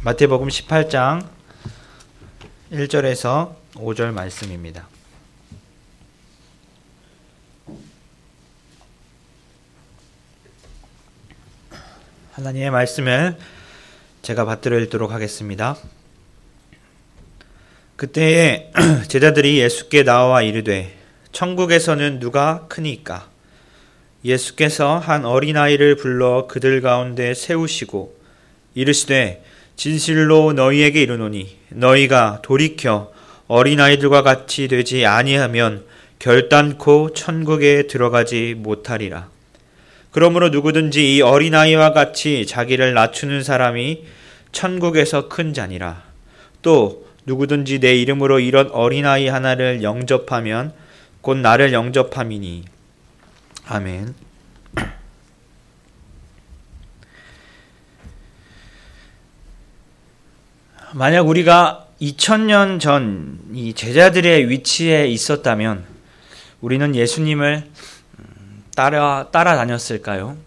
마태복음 18장 1절에서 5절 말씀입니다. 하나님의 말씀을 제가 받들어 읽도록 하겠습니다. 그때에 제자들이 예수께 나와 이르되 천국에서는 누가 크니까? 예수께서 한 어린아이를 불러 그들 가운데 세우시고 이르시되 진실로 너희에게 이르노니 너희가 돌이켜 어린아이들과 같이 되지 아니하면 결단코 천국에 들어가지 못하리라. 그러므로 누구든지 이 어린아이와 같이 자기를 낮추는 사람이 천국에서 큰 자니라. 또 누구든지 내 이름으로 이런 어린아이 하나를 영접하면 곧 나를 영접함이니. 아멘. 만약 우리가 2000년 전 이 제자들의 위치에 있었다면 우리는 예수님을 따라다녔을까요?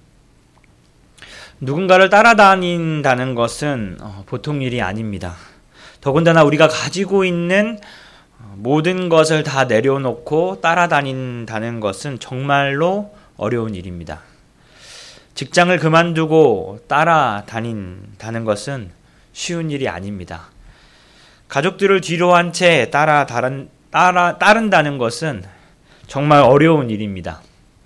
누군가를 따라다닌다는 것은 보통 일이 아닙니다. 더군다나 우리가 가지고 있는 모든 것을 다 내려놓고 따라다닌다는 것은 정말로 어려운 일입니다. 직장을 그만두고 따라다닌다는 것은 쉬운 일이 아닙니다. 가족들을 뒤로 한 채 따른다는 것은 정말 어려운 일입니다.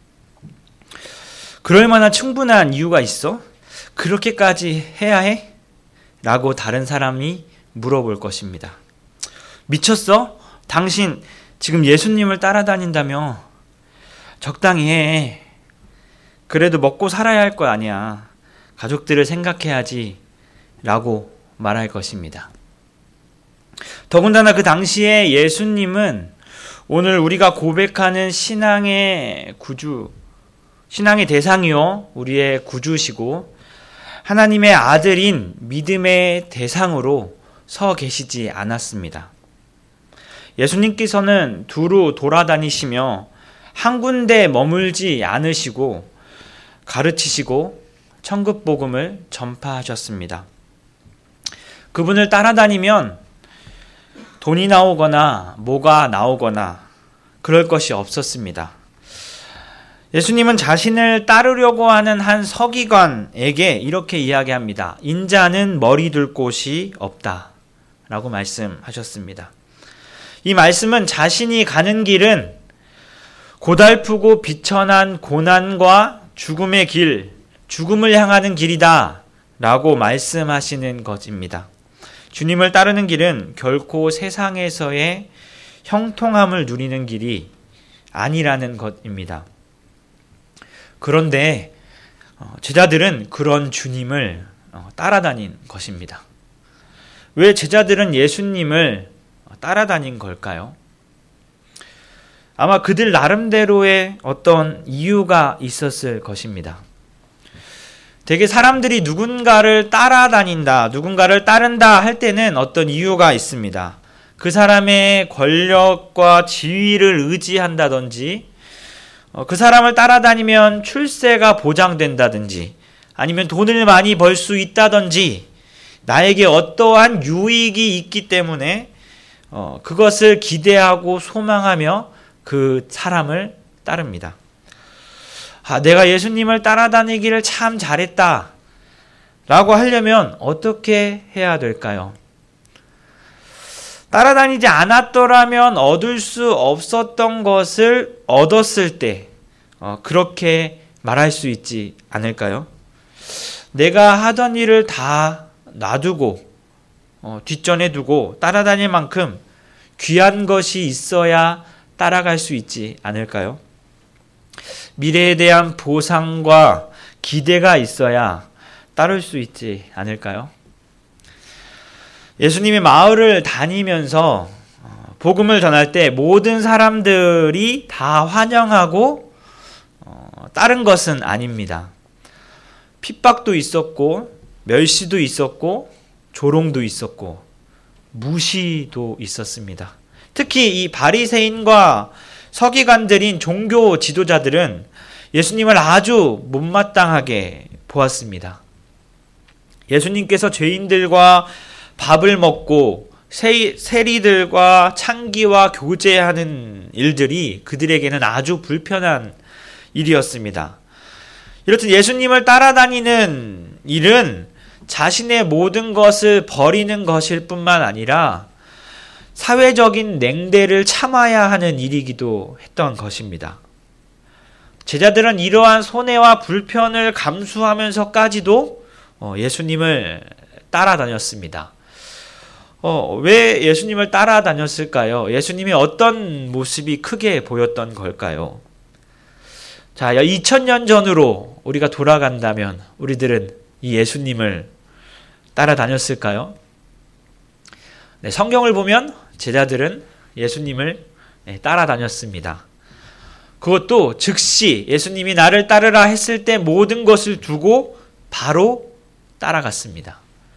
그럴 만한 충분한 이유가 있어? 그렇게까지 해야 해? 라고 다른 사람이 물어볼 것입니다. 미쳤어? 당신 지금 예수님을 따라다닌다며? 적당히 해. 그래도 먹고 살아야 할 거 아니야. 가족들을 생각해야지. 라고 말할 것입니다. 더군다나 그 당시에 예수님은 오늘 우리가 고백하는 신앙의 대상이요, 우리의 구주시고 하나님의 아들인 믿음의 대상으로 서 계시지 않았습니다. 예수님께서는 두루 돌아다니시며 한 군데 머물지 않으시고 가르치시고 천국 복음을 전파하셨습니다. 그분을 따라다니면 돈이 나오거나 뭐가 나오거나 그럴 것이 없었습니다. 예수님은 자신을 따르려고 하는 한 서기관에게 이렇게 이야기합니다. 인자는 머리 둘 곳이 없다 라고 말씀하셨습니다. 이 말씀은 자신이 가는 길은 고달프고 비천한 고난과 죽음의 길, 죽음을 향하는 길이다 라고 말씀하시는 것입니다. 주님을 따르는 길은 결코 세상에서의 형통함을 누리는 길이 아니라는 것입니다. 그런데 제자들은 그런 주님을 따라다닌 것입니다. 왜 제자들은 예수님을 따라다닌 걸까요? 아마 그들 나름대로의 어떤 이유가 있었을 것입니다. 되게 사람들이 누군가를 따라다닌다, 누군가를 따른다 할 때는 어떤 이유가 있습니다. 그 사람의 권력과 지위를 의지한다든지, 그 사람을 따라다니면 출세가 보장된다든지, 아니면 돈을 많이 벌 수 있다든지, 나에게 어떠한 유익이 있기 때문에 그것을 기대하고 소망하며 그 사람을 따릅니다. 내가 예수님을 따라다니기를 참 잘했다 라고 하려면 어떻게 해야 될까요? 따라다니지 않았더라면 얻을 수 없었던 것을 얻었을 때 그렇게 말할 수 있지 않을까요? 내가 하던 일을 다 놔두고 뒷전에 두고 따라다닐 만큼 귀한 것이 있어야 따라갈 수 있지 않을까요? 미래에 대한 보상과 기대가 있어야 따를 수 있지 않을까요? 예수님이 마을을 다니면서 복음을 전할 때 모든 사람들이 다 환영하고 따른 것은 아닙니다. 핍박도 있었고 멸시도 있었고 조롱도 있었고 무시도 있었습니다. 특히 이 바리새인과 서기관들인 종교 지도자들은 예수님을 아주 못마땅하게 보았습니다. 예수님께서 죄인들과 밥을 먹고 세리들과 창기와 교제하는 일들이 그들에게는 아주 불편한 일이었습니다. 이렇듯 예수님을 따라다니는 일은 자신의 모든 것을 버리는 것일 뿐만 아니라 사회적인 냉대를 참아야 하는 일이기도 했던 것입니다. 제자들은 이러한 손해와 불편을 감수하면서까지도 예수님을 따라다녔습니다. 왜 예수님을 따라다녔을까요? 예수님이 어떤 모습이 크게 보였던 걸까요? 자, 2000년 전으로 우리가 돌아간다면 우리들은 이 예수님을 따라다녔을까요? 네, 성경을 보면 제자들은 예수님을 따라다녔습니다. 그것도 즉시 예수님이 나를 따르라 했을 때 모든 것을 두고 바로 따라갔습니다.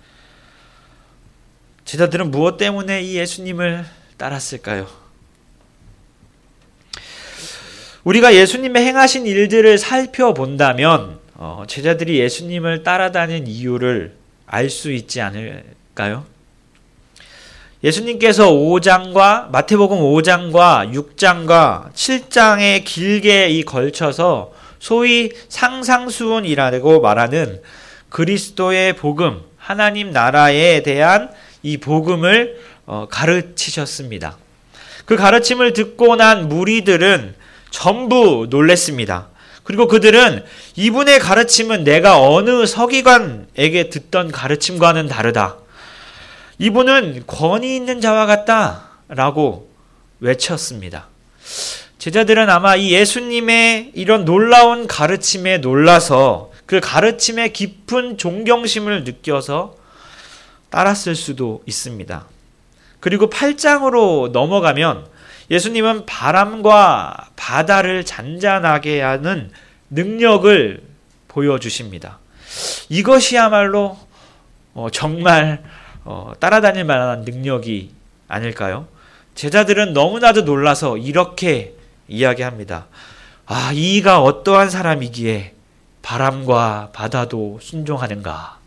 제자들은 무엇 때문에 이 예수님을 따랐을까요? 우리가 예수님의 행하신 일들을 살펴본다면 제자들이 예수님을 따라다닌 이유를 알 수 있지 않을까요? 예수님께서 마태복음 5장과 6장과 7장에 길게 걸쳐서 소위 상상수훈이라고 말하는 그리스도의 복음, 하나님 나라에 대한 이 복음을 가르치셨습니다. 그 가르침을 듣고 난 무리들은 전부 놀랬습니다. 그리고 그들은 이분의 가르침은 내가 어느 서기관에게 듣던 가르침과는 다르다. 이분은 권위 있는 자와 같다라고 외쳤습니다. 제자들은 아마 이 예수님의 이런 놀라운 가르침에 놀라서 그 가르침의 깊은 존경심을 느껴서 따랐을 수도 있습니다. 그리고 8장으로 넘어가면 예수님은 바람과 바다를 잔잔하게 하는 능력을 보여주십니다. 이것이야말로 정말 따라다닐 만한 능력이 아닐까요? 제자들은 너무나도 놀라서 이렇게 이야기합니다. 이가 어떠한 사람이기에 바람과 바다도 순종하는가?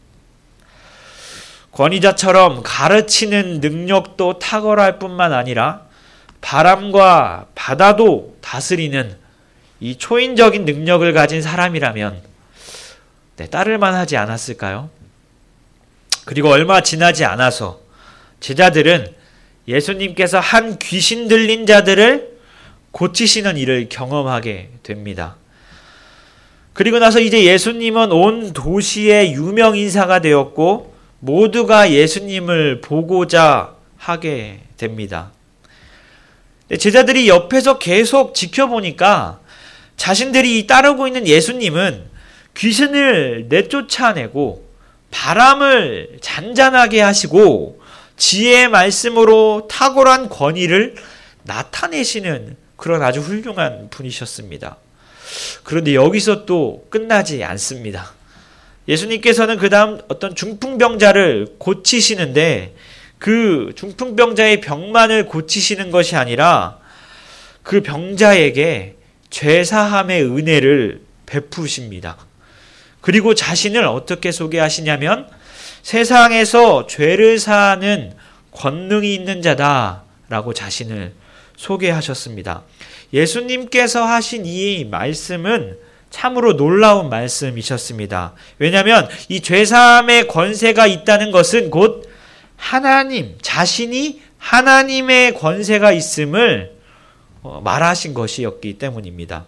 권위자처럼 가르치는 능력도 탁월할 뿐만 아니라 바람과 바다도 다스리는 이 초인적인 능력을 가진 사람이라면 따를 만하지 않았을까요? 그리고 얼마 지나지 않아서 제자들은 예수님께서 한 귀신 들린 자들을 고치시는 일을 경험하게 됩니다. 그리고 나서 이제 예수님은 온 도시의 유명 인사가 되었고 모두가 예수님을 보고자 하게 됩니다. 제자들이 옆에서 계속 지켜보니까 자신들이 따르고 있는 예수님은 귀신을 내쫓아내고 바람을 잔잔하게 하시고 지혜의 말씀으로 탁월한 권위를 나타내시는 그런 아주 훌륭한 분이셨습니다. 그런데 여기서 또 끝나지 않습니다. 예수님께서는 그 다음 어떤 중풍병자를 고치시는데 그 중풍병자의 병만을 고치시는 것이 아니라 그 병자에게 죄사함의 은혜를 베푸십니다. 그리고 자신을 어떻게 소개하시냐면 세상에서 죄를 사하는 권능이 있는 자다라고 자신을 소개하셨습니다. 예수님께서 하신 이 말씀은 참으로 놀라운 말씀이셨습니다. 왜냐하면 이 죄사함의 권세가 있다는 것은 곧 하나님, 자신이 하나님의 권세가 있음을 말하신 것이었기 때문입니다.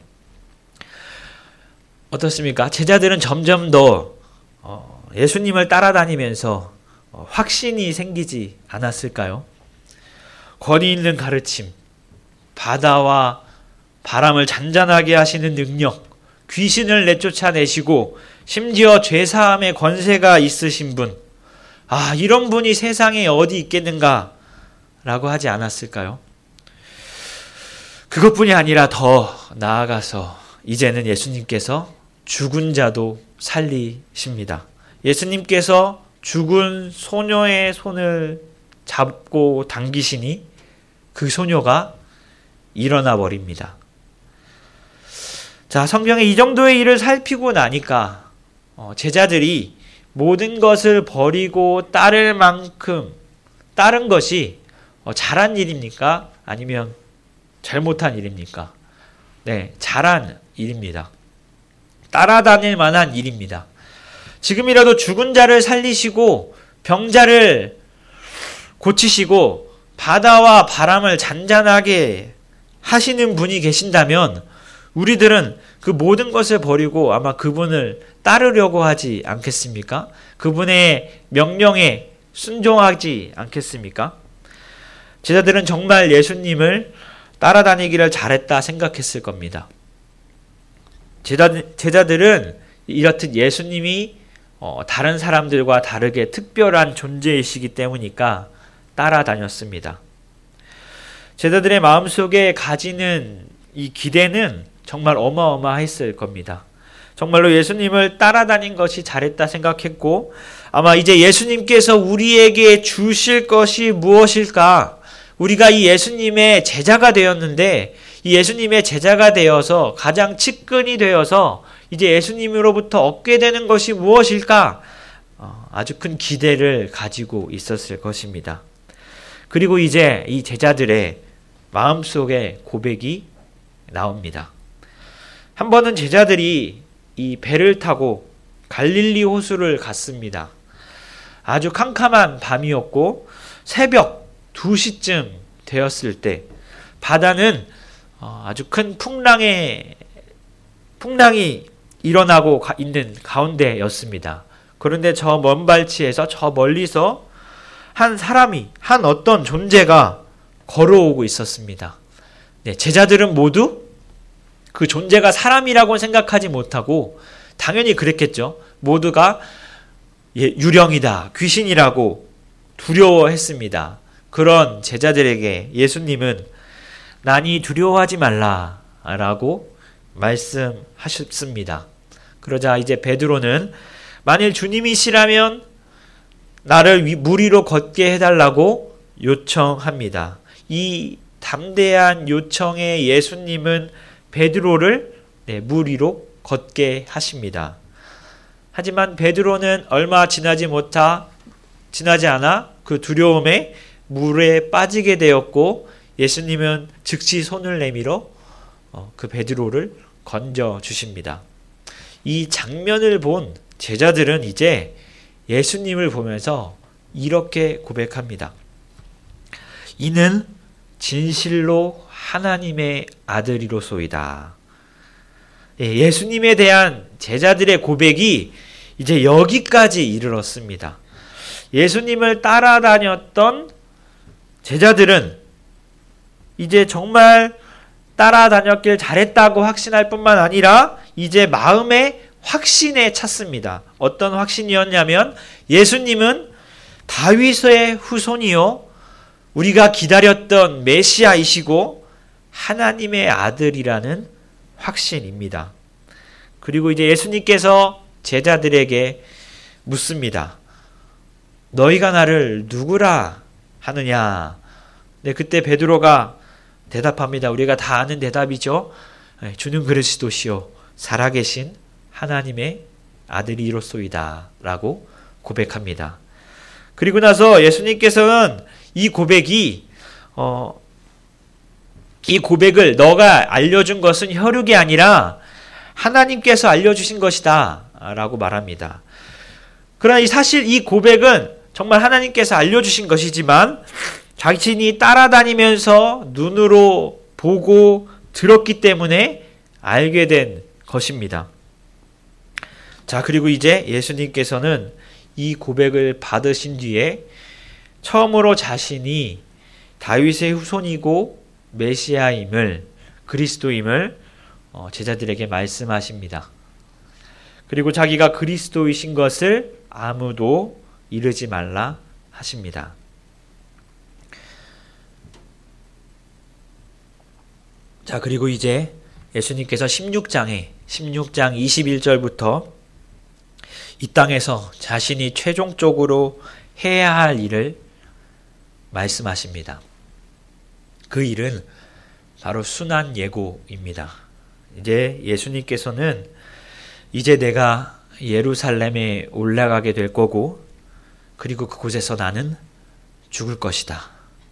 어떻습니까? 제자들은 점점 더 예수님을 따라다니면서 확신이 생기지 않았을까요? 권위 있는 가르침, 바다와 바람을 잔잔하게 하시는 능력, 귀신을 내쫓아내시고 심지어 죄사함의 권세가 있으신 분, 이런 분이 세상에 어디 있겠는가 라고 하지 않았을까요? 그것뿐이 아니라 더 나아가서 이제는 예수님께서 죽은 자도 살리십니다. 예수님께서 죽은 소녀의 손을 잡고 당기시니 그 소녀가 일어나 버립니다. 자, 성경에 이 정도의 일을 살피고 나니까 제자들이 모든 것을 버리고 따를 만큼 따른 것이 잘한 일입니까? 아니면 잘못한 일입니까? 네, 잘한 일입니다. 따라다닐 만한 일입니다. 지금이라도 죽은 자를 살리시고 병자를 고치시고 바다와 바람을 잔잔하게 하시는 분이 계신다면 우리들은 그 모든 것을 버리고 아마 그분을 따르려고 하지 않겠습니까? 그분의 명령에 순종하지 않겠습니까? 제자들은 정말 예수님을 따라다니기를 잘했다 생각했을 겁니다. 제자들은 이렇듯 예수님이 다른 사람들과 다르게 특별한 존재이시기 때문이니까 따라다녔습니다. 제자들의 마음속에 가지는 이 기대는 정말 어마어마했을 겁니다. 정말로 예수님을 따라다닌 것이 잘했다 생각했고 아마 이제 예수님께서 우리에게 주실 것이 무엇일까? 우리가 이 예수님의 제자가 되었는데 이 예수님의 제자가 되어서 가장 측근이 되어서 이제 예수님으로부터 얻게 되는 것이 무엇일까? 아주 큰 기대를 가지고 있었을 것입니다. 그리고 이제 이 제자들의 마음속에 고백이 나옵니다. 한 번은 제자들이 이 배를 타고 갈릴리 호수를 갔습니다. 아주 캄캄한 밤이었고 새벽 2시쯤 되었을 때 바다는 아주 큰 풍랑이 일어나고 있는 가운데였습니다. 그런데 저 먼 발치에서 저 멀리서 한 어떤 존재가 걸어오고 있었습니다. 네, 제자들은 모두 그 존재가 사람이라고 생각하지 못하고 당연히 그랬겠죠. 모두가 유령이다, 귀신이라고 두려워했습니다. 그런 제자들에게 예수님은 난이 두려워하지 말라라고 말씀하셨습니다. 그러자 이제 베드로는 만일 주님이시라면 나를 물 위로 걷게 해달라고 요청합니다. 이 담대한 요청에 예수님은 베드로를 물 위로 걷게 하십니다. 하지만 베드로는 얼마 지나지 않아 그 두려움에 물에 빠지게 되었고 예수님은 즉시 손을 내밀어 그 베드로를 건져 주십니다. 이 장면을 본 제자들은 이제 예수님을 보면서 이렇게 고백합니다. 이는 진실로 하나님의 아들이로소이다. 예수님에 대한 제자들의 고백이 이제 여기까지 이르렀습니다. 예수님을 따라다녔던 제자들은 이제 정말 따라다녔길 잘했다고 확신할 뿐만 아니라 이제 마음의 확신에 찼습니다. 어떤 확신이었냐면 예수님은 다윗의 후손이요 우리가 기다렸던 메시아이시고 하나님의 아들이라는 확신입니다. 그리고 이제 예수님께서 제자들에게 묻습니다. 너희가 나를 누구라 하느냐? 네, 그때 베드로가 대답합니다. 우리가 다 아는 대답이죠. 주는 그리스도시요 살아계신 하나님의 아들이로소이다 라고 고백합니다. 그리고 나서 예수님께서는 이 고백을 너가 알려준 것은 혈육이 아니라 하나님께서 알려주신 것이다 라고 말합니다. 그러나 사실 이 고백은 정말 하나님께서 알려주신 것이지만 자신이 따라다니면서 눈으로 보고 들었기 때문에 알게 된 것입니다. 자, 그리고 이제 예수님께서는 이 고백을 받으신 뒤에 처음으로 자신이 다윗의 후손이고 메시아임을 그리스도임을 제자들에게 말씀하십니다. 그리고 자기가 그리스도이신 것을 아무도 이르지 말라 하십니다. 자, 그리고 이제 예수님께서 16장 21절부터 이 땅에서 자신이 최종적으로 해야 할 일을 말씀하십니다. 그 일은 바로 순환 예고입니다. 이제 예수님께서는 이제 내가 예루살렘에 올라가게 될 거고, 그리고 그곳에서 나는 죽을 것이다.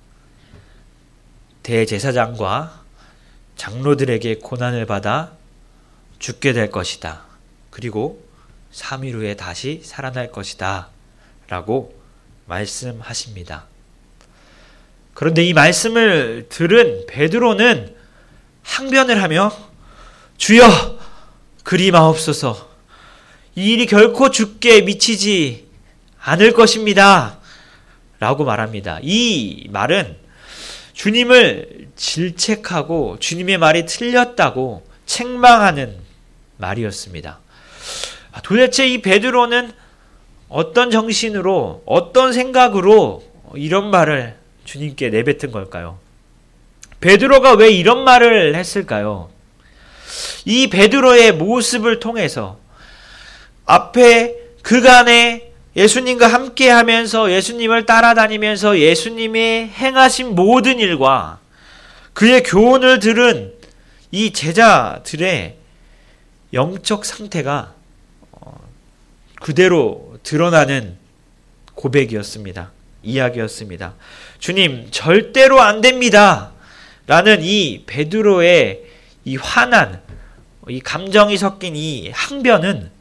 대제사장과 장로들에게 고난을 받아 죽게 될 것이다. 그리고 3일 후에 다시 살아날 것이다. 라고 말씀하십니다. 그런데 이 말씀을 들은 베드로는 항변을 하며 주여 그리 마옵소서, 이 일이 결코 주께 미치지 않을 것입니다. 라고 말합니다. 이 말은 주님을 질책하고 주님의 말이 틀렸다고 책망하는 말이었습니다. 도대체 이 베드로는 어떤 정신으로, 어떤 생각으로 이런 말을 주님께 내뱉은 걸까요? 베드로가 왜 이런 말을 했을까요? 이 베드로의 모습을 통해서 앞에 그간에 예수님과 함께 하면서 예수님을 따라다니면서 예수님의 행하신 모든 일과 그의 교훈을 들은 이 제자들의 영적 상태가 그대로 드러나는 고백이었습니다. 이야기였습니다. 주님, 절대로 안 됩니다. 라는 이 베드로의 이 화난, 이 감정이 섞인 이 항변은,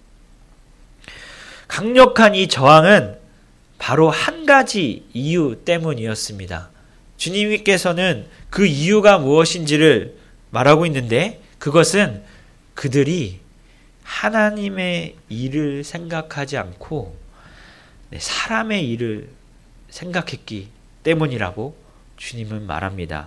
강력한 이 저항은 바로 한 가지 이유 때문이었습니다. 주님께서는 그 이유가 무엇인지를 말하고 있는데, 그것은 그들이 하나님의 일을 생각하지 않고 사람의 일을 생각했기 때문이라고 주님은 말합니다.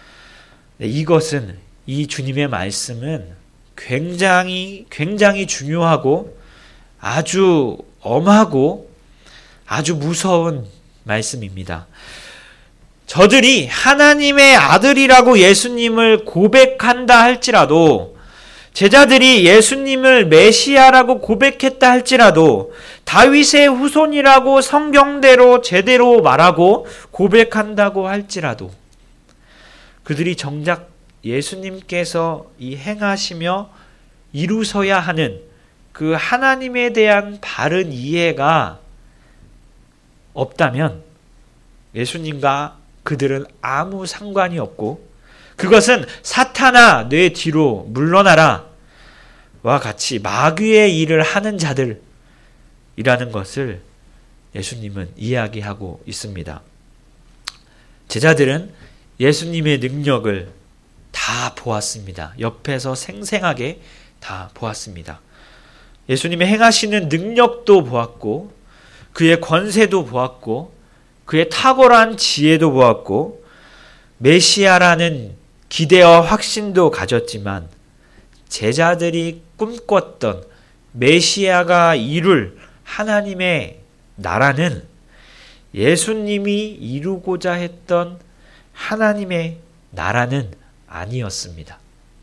이것은, 이 주님의 말씀은 굉장히 중요하고 아주 엄하고 아주 무서운 말씀입니다. 저들이 하나님의 아들이라고 예수님을 고백한다 할지라도, 제자들이 예수님을 메시아라고 고백했다 할지라도, 다윗의 후손이라고 성경대로 제대로 말하고 고백한다고 할지라도, 그들이 정작 예수님께서 이 행하시며 이루셔야 하는 그 하나님에 대한 바른 이해가 없다면 예수님과 그들은 아무 상관이 없고, 그것은 사탄아 내 뒤로 물러나라 와 같이 마귀의 일을 하는 자들이라는 것을 예수님은 이야기하고 있습니다. 제자들은 예수님의 능력을 다 보았습니다. 옆에서 생생하게 다 보았습니다. 예수님의 행하시는 능력도 보았고, 그의 권세도 보았고, 그의 탁월한 지혜도 보았고, 메시아라는 기대와 확신도 가졌지만, 제자들이 꿈꿨던 메시아가 이룰 하나님의 나라는 예수님이 이루고자 했던 하나님의 나라는 아니었습니다.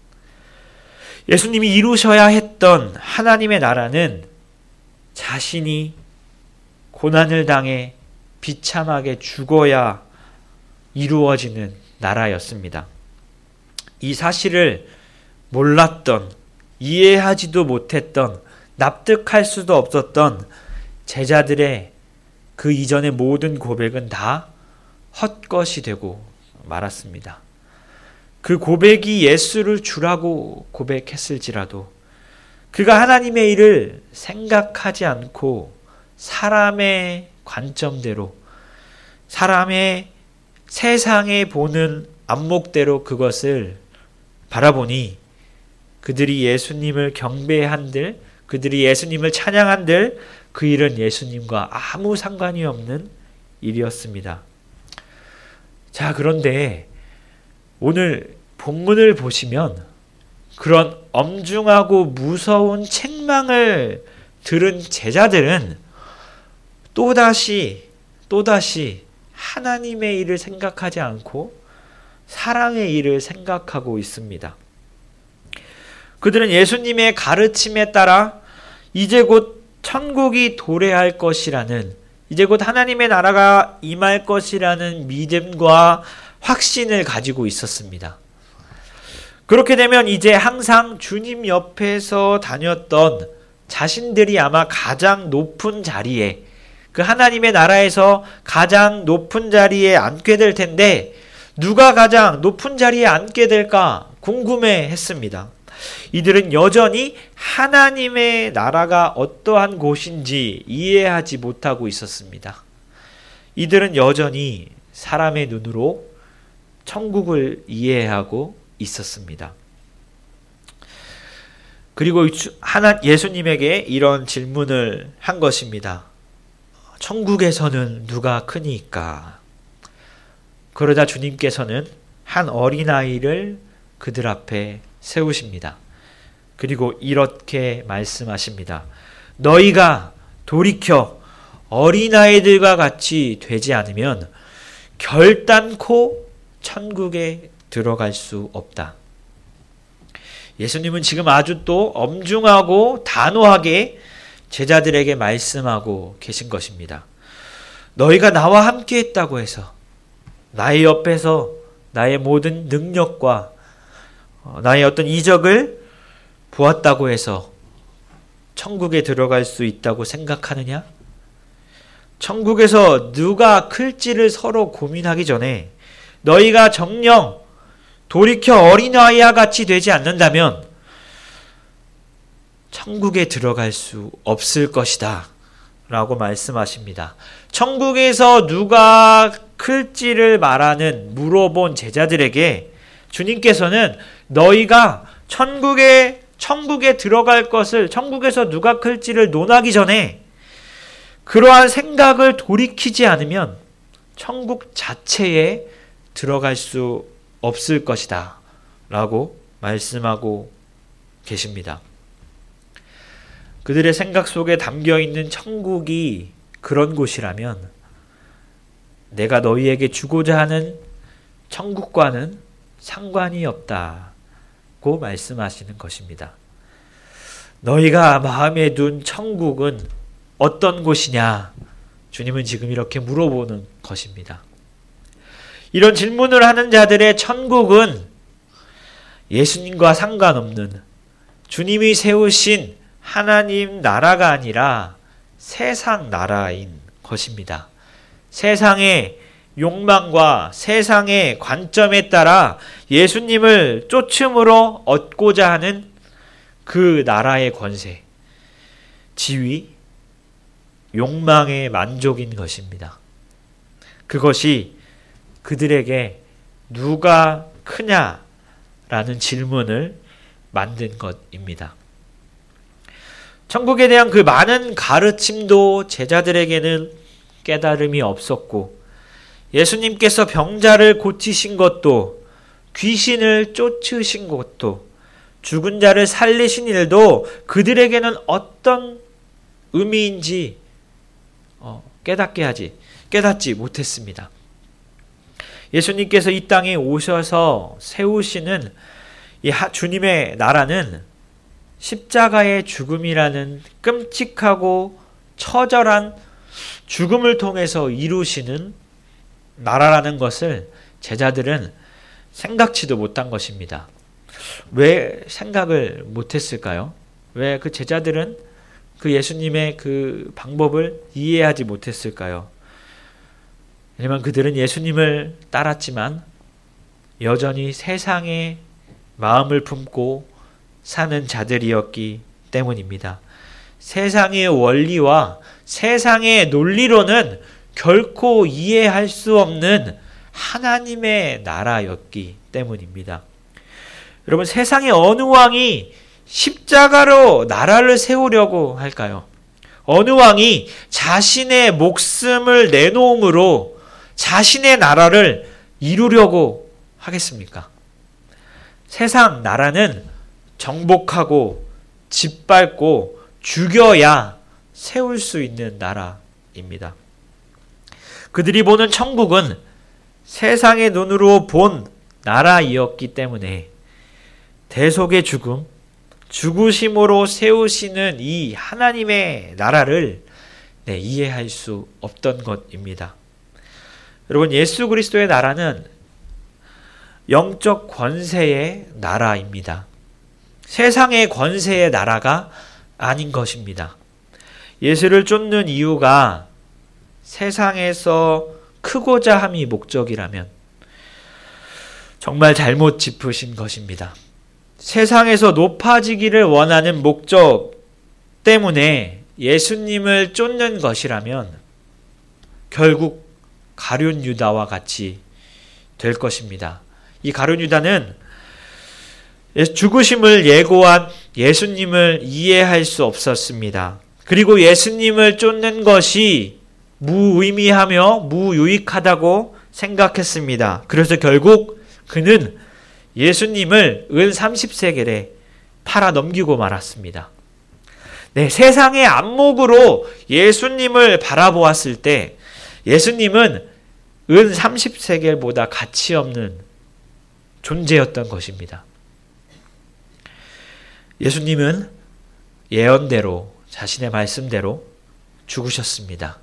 예수님이 이루셔야 했던 하나님의 나라는 자신이 고난을 당해 비참하게 죽어야 이루어지는 나라였습니다. 이 사실을 몰랐던, 이해하지도 못했던, 납득할 수도 없었던 제자들의 그 이전의 모든 고백은 다 헛것이 되고 말았습니다. 그 고백이 예수를 주라고 고백했을지라도 그가 하나님의 일을 생각하지 않고 사람의 관점대로, 사람의 세상에 보는 안목대로 그것을 바라보니 그들이 예수님을 경배한들, 그들이 예수님을 찬양한들 그 일은 예수님과 아무 상관이 없는 일이었습니다. 자, 그런데 오늘 본문을 보시면 그런 엄중하고 무서운 책망을 들은 제자들은 또다시 하나님의 일을 생각하지 않고 사람의 일을 생각하고 있습니다. 그들은 예수님의 가르침에 따라 이제 곧 천국이 도래할 것이라는, 이제 곧 하나님의 나라가 임할 것이라는 믿음과 확신을 가지고 있었습니다. 그렇게 되면 이제 항상 주님 옆에서 다녔던 자신들이 아마 가장 높은 자리에, 그 하나님의 나라에서 가장 높은 자리에 앉게 될 텐데 누가 가장 높은 자리에 앉게 될까 궁금해 했습니다. 이들은 여전히 하나님의 나라가 어떠한 곳인지 이해하지 못하고 있었습니다. 이들은 여전히 사람의 눈으로 천국을 이해하고 있었습니다. 그리고 예수님에게 이런 질문을 한 것입니다. 천국에서는 누가 크니까? 그러자 주님께서는 한 어린아이를 그들 앞에 세우십니다. 그리고 이렇게 말씀하십니다. 너희가 돌이켜 어린아이들과 같이 되지 않으면 결단코 천국에 들어갈 수 없다. 예수님은 지금 아주 또 엄중하고 단호하게 제자들에게 말씀하고 계신 것입니다. 너희가 나와 함께 했다고 해서 나의 옆에서 나의 모든 능력과 나의 어떤 이적을 보았다고 해서 천국에 들어갈 수 있다고 생각하느냐? 천국에서 누가 클지를 서로 고민하기 전에 너희가 정녕 돌이켜 어린아이와 같이 되지 않는다면 천국에 들어갈 수 없을 것이다 라고 말씀하십니다. 천국에서 누가 클지를 물어본 제자들에게 주님께서는 너희가 천국에 들어갈 것을, 천국에서 누가 클지를 논하기 전에 그러한 생각을 돌이키지 않으면 천국 자체에 들어갈 수 없을 것이다 라고 말씀하고 계십니다. 그들의 생각 속에 담겨있는 천국이 그런 곳이라면 내가 너희에게 주고자 하는 천국과는 상관이 없다고 말씀하시는 것입니다. 너희가 마음에 둔 천국은 어떤 곳이냐? 주님은 지금 이렇게 물어보는 것입니다. 이런 질문을 하는 자들의 천국은 예수님과 상관없는 주님이 세우신 하나님 나라가 아니라 세상 나라인 것입니다. 세상의 욕망과 세상의 관점에 따라 예수님을 쫓음으로 얻고자 하는 그 나라의 권세, 지위, 욕망의 만족인 것입니다. 그것이 그들에게 누가 크냐라는 질문을 만든 것입니다. 천국에 대한 그 많은 가르침도 제자들에게는 깨달음이 없었고 예수님께서 병자를 고치신 것도 귀신을 쫓으신 것도 죽은 자를 살리신 일도 그들에게는 어떤 의미인지 깨닫지 못했습니다. 예수님께서 이 땅에 오셔서 세우시는 이 주님의 나라는 십자가의 죽음이라는 끔찍하고 처절한 죽음을 통해서 이루시는 나라라는 것을 제자들은 생각지도 못한 것입니다. 왜 생각을 못했을까요? 왜 그 제자들은 그 예수님의 그 방법을 이해하지 못했을까요? 왜냐하면 그들은 예수님을 따랐지만 여전히 세상에 마음을 품고 사는 자들이었기 때문입니다. 세상의 원리와 세상의 논리로는 결코 이해할 수 없는 하나님의 나라였기 때문입니다. 여러분, 세상의 어느 왕이 십자가로 나라를 세우려고 할까요? 어느 왕이 자신의 목숨을 내놓음으로 자신의 나라를 이루려고 하겠습니까? 세상 나라는 정복하고 짓밟고 죽여야 세울 수 있는 나라입니다. 그들이 보는 천국은 세상의 눈으로 본 나라이었기 때문에 대속의 죽음, 죽으심으로 세우시는 이 하나님의 나라를 이해할 수 없던 것입니다. 여러분, 예수 그리스도의 나라는 영적 권세의 나라입니다. 세상의 권세의 나라가 아닌 것입니다. 예수를 쫓는 이유가 세상에서 크고자 함이 목적이라면 정말 잘못 짚으신 것입니다. 세상에서 높아지기를 원하는 목적 때문에 예수님을 쫓는 것이라면 결국 가룟 유다와 같이 될 것입니다. 이 가룟 유다는 죽으심을 예고한 예수님을 이해할 수 없었습니다. 그리고 예수님을 쫓는 것이 무의미하며 무유익하다고 생각했습니다. 그래서 결국 그는 예수님을 은 30세겔에 팔아 넘기고 말았습니다. 네, 세상의 안목으로 예수님을 바라보았을 때 예수님은 은 30세겔보다 가치 없는 존재였던 것입니다. 예수님은 예언대로 자신의 말씀대로 죽으셨습니다.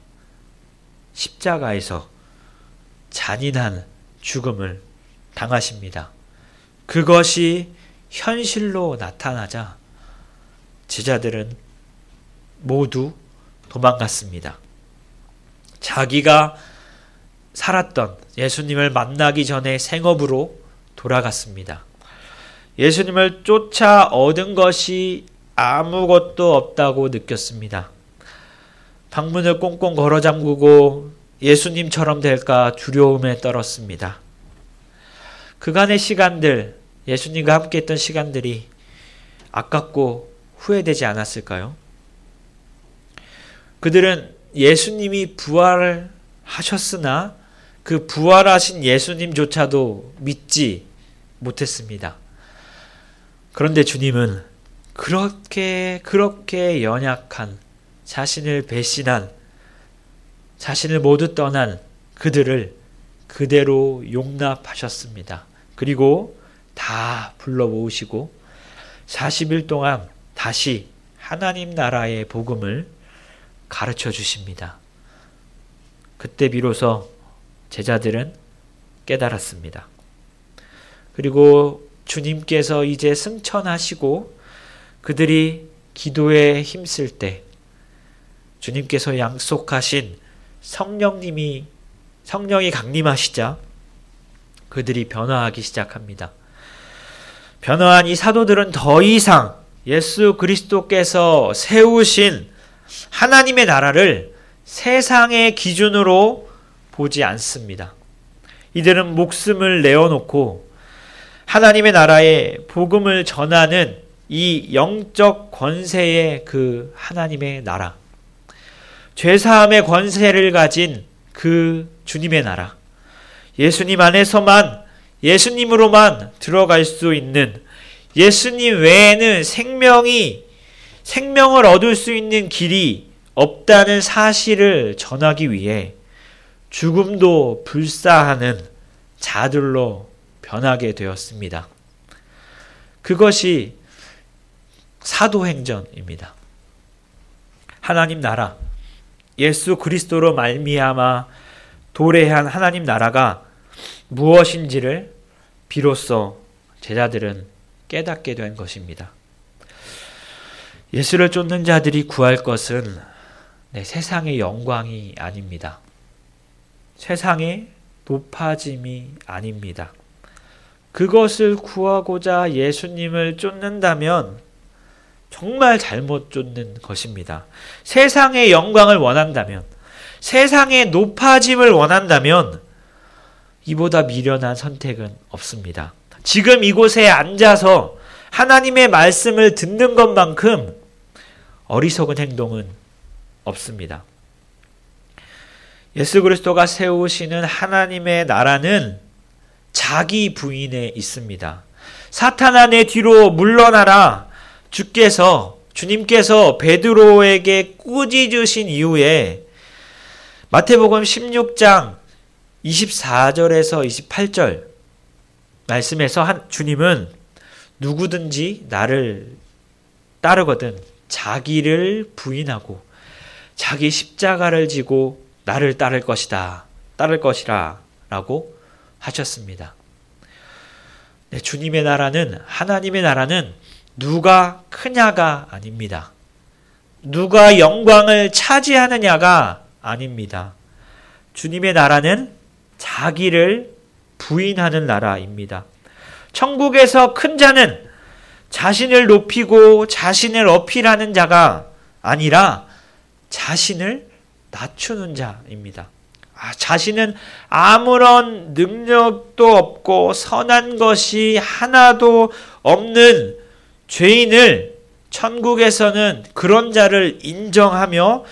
십자가에서 잔인한 죽음을 당하십니다. 그것이 현실로 나타나자 제자들은 모두 도망갔습니다. 자기가 살았던 예수님을 만나기 전에 생업으로 돌아갔습니다. 예수님을 쫓아 얻은 것이 아무것도 없다고 느꼈습니다. 방문을 꽁꽁 걸어 잠그고 예수님처럼 될까 두려움에 떨었습니다. 그간의 시간들, 예수님과 함께 했던 시간들이 아깝고 후회되지 않았을까요? 그들은 예수님이 부활하셨으나 그 부활하신 예수님조차도 믿지 못했습니다. 그런데 주님은 그렇게 연약한, 자신을 배신한, 자신을 모두 떠난 그들을 그대로 용납하셨습니다. 그리고 다 불러 모으시고 40일 동안 다시 하나님 나라의 복음을 가르쳐 주십니다. 그때 비로소 제자들은 깨달았습니다. 그리고 주님께서 이제 승천하시고 그들이 기도에 힘쓸 때 주님께서 약속하신 성령이 강림하시자 그들이 변화하기 시작합니다. 변화한 이 사도들은 더 이상 예수 그리스도께서 세우신 하나님의 나라를 세상의 기준으로 보지 않습니다. 이들은 목숨을 내어놓고 하나님의 나라의 복음을 전하는 이 영적 권세의 그 하나님의 나라, 죄사함의 권세를 가진 그 주님의 나라, 예수님 안에서만, 예수님으로만 들어갈 수 있는, 예수님 외에는 생명을 얻을 수 있는 길이 없다는 사실을 전하기 위해 죽음도 불사하는 자들로 변하게 되었습니다. 그것이 사도행전입니다. 하나님 나라, 예수 그리스도로 말미암아 도래한 하나님 나라가 무엇인지를 비로소 제자들은 깨닫게 된 것입니다. 예수를 쫓는 자들이 구할 것은 세상의 영광이 아닙니다. 세상의 높아짐이 아닙니다. 그것을 구하고자 예수님을 쫓는다면 정말 잘못 쫓는 것입니다. 세상의 영광을 원한다면, 세상의 높아짐을 원한다면 이보다 미련한 선택은 없습니다. 지금 이곳에 앉아서 하나님의 말씀을 듣는 것만큼 어리석은 행동은 없습니다. 예수 그리스도가 세우시는 하나님의 나라는 자기 부인에 있습니다. 사탄아 내 뒤로 물러나라. 주님께서 베드로에게 꾸짖으신 이후에 마태복음 16장 24절에서 28절 말씀에서 주님은 누구든지 나를 따르거든 자기를 부인하고 자기 십자가를 지고 나를 따를 것이라 라고 하셨습니다. 주님의 나라는, 하나님의 나라는 누가 크냐가 아닙니다. 누가 영광을 차지하느냐가 아닙니다. 주님의 나라는 자기를 부인하는 나라입니다. 천국에서 큰 자는 자신을 높이고 자신을 어필하는 자가 아니라 자신을 낮추는 자입니다. 자신은 아무런 능력도 없고 선한 것이 하나도 없는 죄인을 천국에서는 그런 자를 인정하며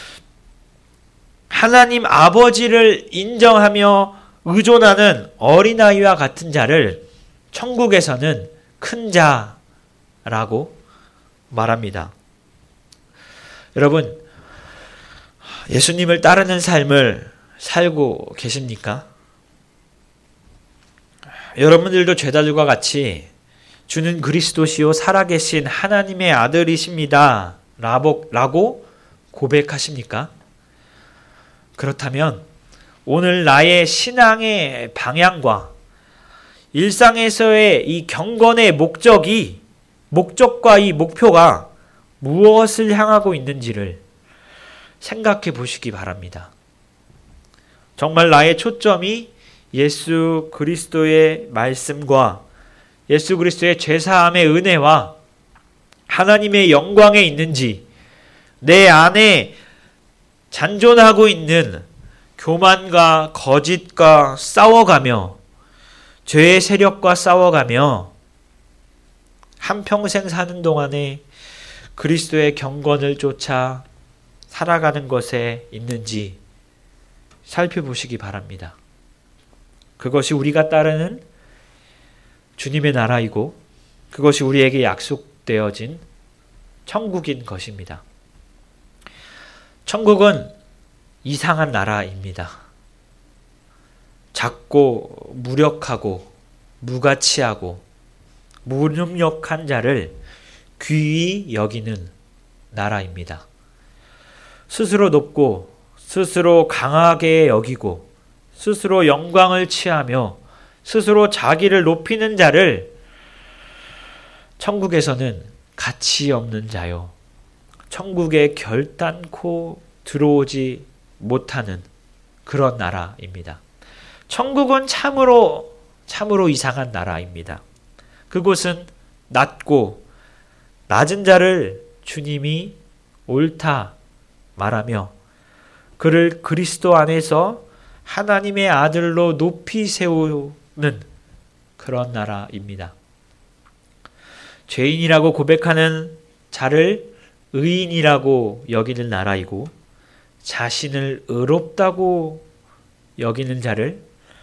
하나님 아버지를 인정하며 의존하는 어린아이와 같은 자를 천국에서는 큰 자라고 말합니다. 여러분, 예수님을 따르는 삶을 살고 계십니까? 여러분들도 죄다들과 같이 주는 그리스도시요 살아계신 하나님의 아들이십니다 라고 고백하십니까? 그렇다면 오늘 나의 신앙의 방향과 일상에서의 이 경건의 목적과 이 목표가 무엇을 향하고 있는지를 생각해 보시기 바랍니다. 정말 나의 초점이 예수 그리스도의 말씀과 예수 그리스도의 죄사함의 은혜와 하나님의 영광에 있는지, 내 안에 잔존하고 있는 교만과 거짓과 싸워가며 죄의 세력과 싸워가며 한평생 사는 동안에 그리스도의 경건을 쫓아 살아가는 것에 있는지 살펴보시기 바랍니다. 그것이 우리가 따르는 주님의 나라이고 그것이 우리에게 약속되어진 천국인 것입니다. 천국은 이상한 나라입니다. 작고 무력하고 무가치하고 무능력한 자를 귀히 여기는 나라입니다. 스스로 높고 스스로 강하게 여기고 스스로 영광을 취하며 스스로 자기를 높이는 자를 천국에서는 가치 없는 자요, 천국에 결단코 들어오지 못하는 그런 나라입니다. 천국은 참으로 이상한 나라입니다. 그곳은 낮은 자를 주님이 옳다 말하며 그를 그리스도 안에서 하나님의 아들로 높이 세우는 그런 나라입니다. 죄인이라고 고백하는 자를 의인이라고 여기는 나라이고 자신을 의롭다고 여기는 자를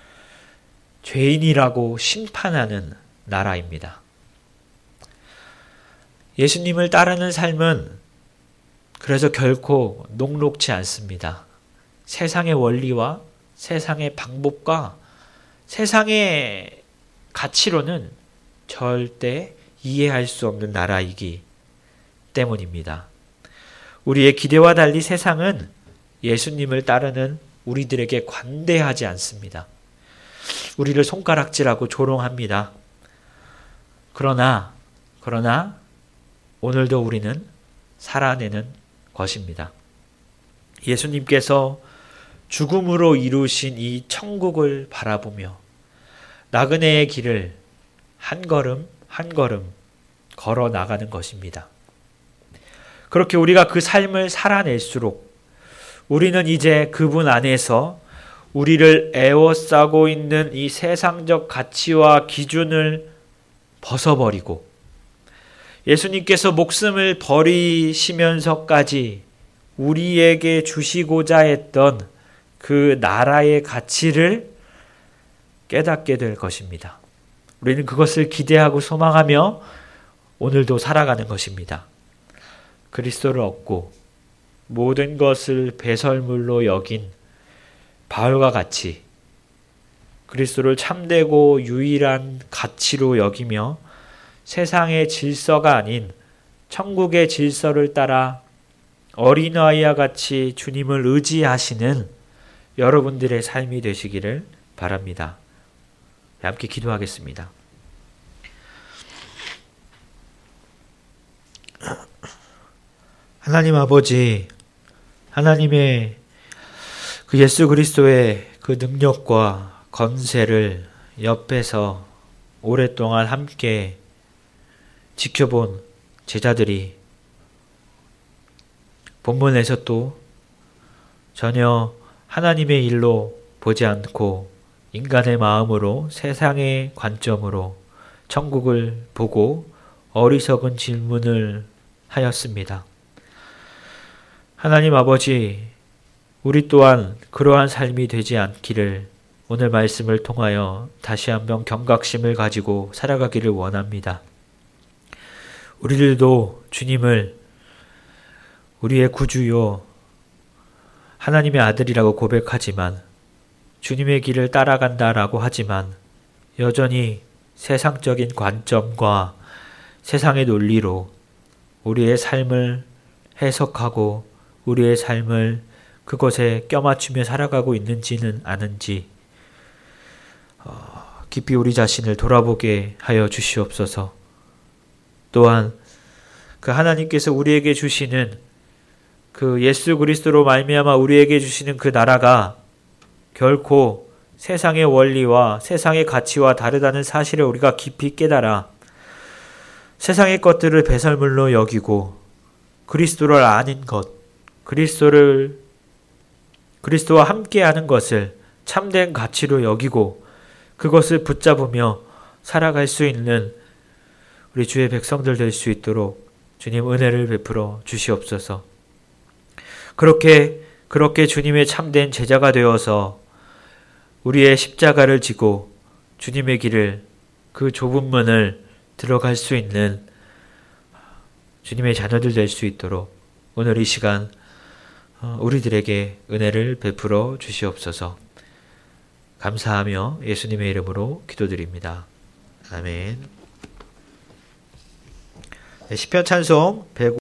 죄인이라고 심판하는 나라입니다. 예수님을 따르는 삶은 그래서 결코 녹록지 않습니다. 세상의 원리와 세상의 방법과 세상의 가치로는 절대 이해할 수 없는 나라이기 때문입니다. 우리의 기대와 달리 세상은 예수님을 따르는 우리들에게 관대하지 않습니다. 우리를 손가락질하고 조롱합니다. 그러나 오늘도 우리는 살아내는 것입니다. 예수님께서 죽음으로 이루신 이 천국을 바라보며 나그네의 길을 한 걸음 한 걸음 걸어 나가는 것입니다. 그렇게 우리가 그 삶을 살아낼수록 우리는 이제 그분 안에서 우리를 에워싸고 있는 이 세상적 가치와 기준을 벗어버리고 예수님께서 목숨을 버리시면서까지 우리에게 주시고자 했던 그 나라의 가치를 깨닫게 될 것입니다. 우리는 그것을 기대하고 소망하며 오늘도 살아가는 것입니다. 그리스도를 얻고 모든 것을 배설물로 여긴 바울과 같이 그리스도를 참되고 유일한 가치로 여기며 세상의 질서가 아닌 천국의 질서를 따라 어린아이와 같이 주님을 의지하시는 여러분들의 삶이 되시기를 바랍니다. 함께 기도하겠습니다. 하나님 아버지, 하나님의 그 예수 그리스도의 그 능력과 권세를 옆에서 오랫동안 함께 지켜본 제자들이 본문에서 또 전혀 하나님의 일로 보지 않고 인간의 마음으로 세상의 관점으로 천국을 보고 어리석은 질문을 하였습니다. 하나님 아버지, 우리 또한 그러한 삶이 되지 않기를 오늘 말씀을 통하여 다시 한번 경각심을 가지고 살아가기를 원합니다. 우리들도 주님을 우리의 구주요 하나님의 아들이라고 고백하지만 주님의 길을 따라간다라고 하지만 여전히 세상적인 관점과 세상의 논리로 우리의 삶을 해석하고 우리의 삶을 그것에 껴맞추며 살아가고 있는지는 아는지 깊이 우리 자신을 돌아보게 하여 주시옵소서. 또한 그 하나님께서 우리에게 주시는 그 예수 그리스도로 말미암아 우리에게 주시는 그 나라가 결코 세상의 원리와 세상의 가치와 다르다는 사실을 우리가 깊이 깨달아 세상의 것들을 배설물로 여기고 그리스도를 아는 것, 그리스도와 함께하는 것을 참된 가치로 여기고 그것을 붙잡으며 살아갈 수 있는 우리 주의 백성들 될 수 있도록 주님 은혜를 베풀어 주시옵소서. 그렇게 주님의 참된 제자가 되어서 우리의 십자가를 지고 주님의 길을 그 좁은 문을 들어갈 수 있는 주님의 자녀들 될 수 있도록 오늘 이 시간 우리들에게 은혜를 베풀어 주시옵소서. 감사하며 예수님의 이름으로 기도드립니다. 아멘. 시편 찬송 105